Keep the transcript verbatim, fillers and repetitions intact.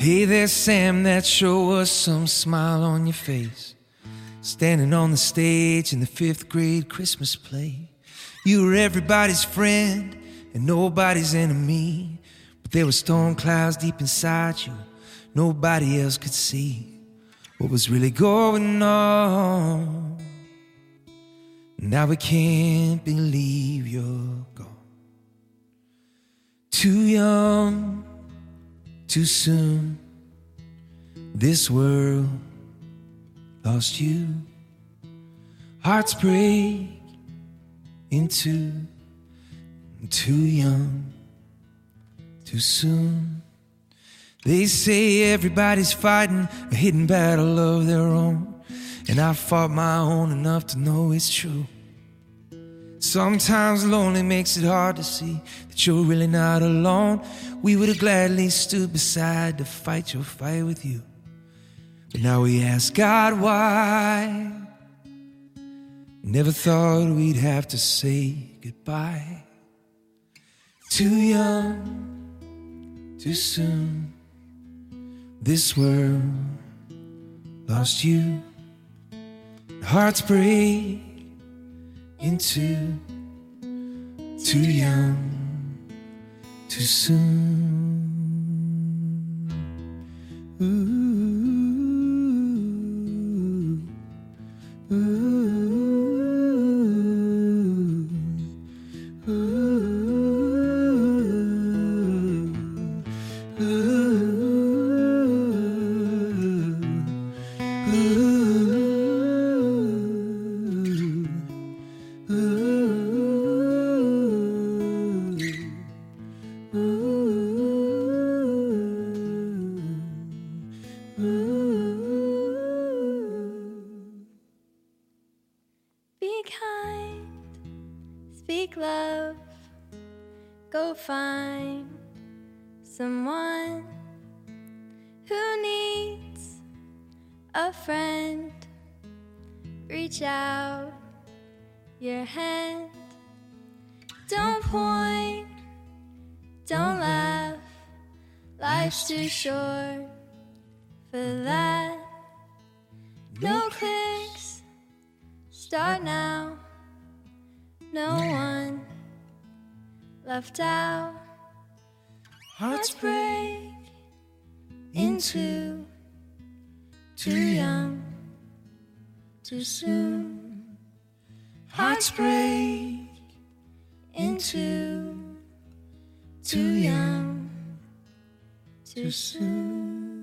Hey there, Sam, that sure was some smile on your face. Standing on the stage in the fifth grade Christmas play. You were everybody's friend and nobody's enemy. But there were storm clouds deep inside you. Nobody else could see what was really going on. Now we can't believe you're gone. Too young, too soon. This world lost you. Hearts break in two. Too young, too soon. They say everybody's fighting a hidden battle of their own, and I fought my own enough to know it's true. Sometimes lonely makes it hard to see that you're really not alone. We would have gladly stood beside to fight your fight with you. But now we ask God why. Never thought we'd have to say goodbye. Too young, too soon. This world lost you. Hearts break in two. Too young, too soon. Ooh, ooh, ooh, Be kind, speak love, go find someone who needs a friend. Reach out your hand. Don't point, don't laugh. Life's too short for that. No clicks, start now. No one left out. Hearts break in two. Too young, too soon. Hearts break in two. Too young, too soon.